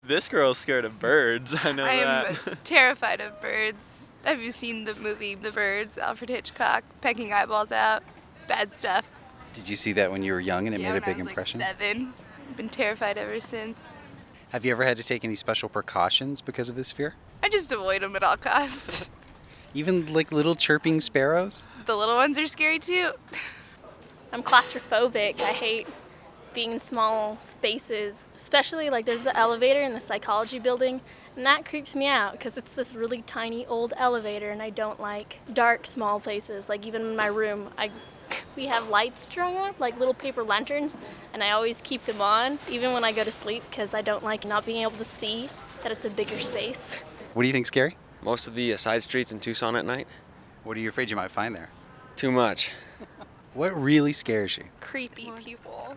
This girl's scared of birds. I know I am that. terrified of birds. Have you seen the movie The Birds? Alfred Hitchcock, pecking eyeballs out, bad stuff. Did you see that when you were young and it made a big when I was impression? Like 7. Been terrified ever since. Have you ever had to take any special precautions because of this fear? I just avoid them at all costs. Even like little chirping sparrows? The little ones are scary too. I'm claustrophobic. I hate being in small spaces, especially like there's the elevator in the psychology building, and that creeps me out because it's this really tiny old elevator, and I don't like dark small places. Like even in my room, we have lights strung up, like little paper lanterns, and I always keep them on even when I go to sleep because I don't like not being able to see that it's a bigger space. What do you think, scary? Most of the side streets in Tucson at night. What are you afraid you might find there? Too much. What really scares you? Creepy people.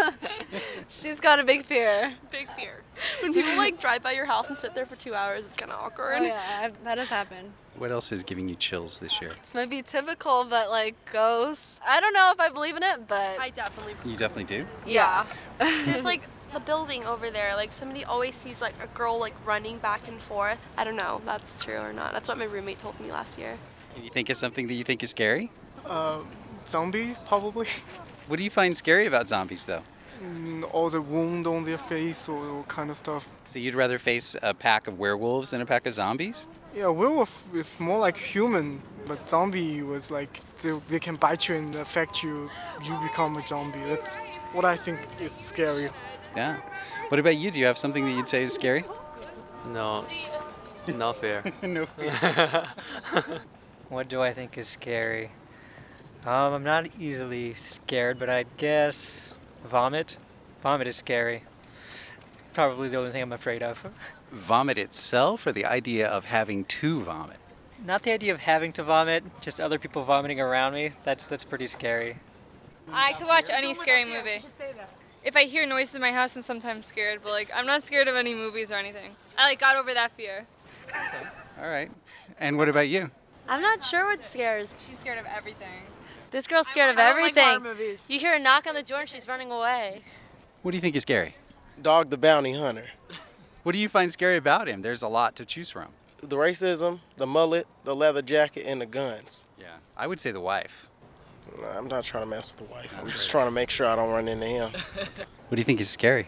She's got a big fear. Big fear. When people like drive by your house and sit there for 2 hours, it's kind of awkward. Oh yeah, that has happened. What else is giving you chills this year? This might be typical, but like ghosts. I don't know if I believe in it, but I definitely. You definitely do? Yeah. There's like the building over there. Like somebody always sees like a girl like running back and forth. I don't know if that's true or not. That's what my roommate told me last year. Can you think of something that you think is scary? Zombie, probably. What do you find scary about zombies, though? All the wound on their face or all kind of stuff. So you'd rather face a pack of werewolves than a pack of zombies? Yeah, werewolf is more like human, but zombie was like they can bite you and affect you. You become a zombie. That's what I think is scary. Yeah. What about you? Do you have something that you'd say is scary? No, not fair. No fear. What do I think is scary? I'm not easily scared, but I guess vomit. Vomit is scary. Probably the only thing I'm afraid of. Vomit itself or the idea of having to vomit? Not the idea of having to vomit, just other people vomiting around me. That's pretty scary. I could watch any scary movie. If I hear noises in my house, I'm sometimes scared, but like I'm not scared of any movies or anything. I like got over that fear. All right. And what about you? I'm not sure what scares. She's scared of everything. This girl's scared of I don't like everything. horror movies. You hear a knock on the door and she's running away. What do you think is scary? Dog the Bounty Hunter. What do you find scary about him? There's a lot to choose from. The racism, the mullet, the leather jacket, and the guns. Yeah. I would say the wife. Nah, I'm not trying to mess with the wife. I'm just trying to make sure I don't run into him. What do you think is scary?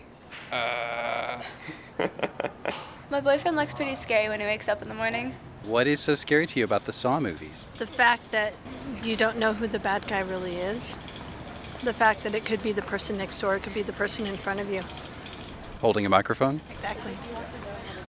My boyfriend looks pretty scary when he wakes up in the morning. What is so scary to you about the Saw movies? The fact that you don't know who the bad guy really is. The fact that it could be the person next door, it could be the person in front of you. Holding a microphone? Exactly.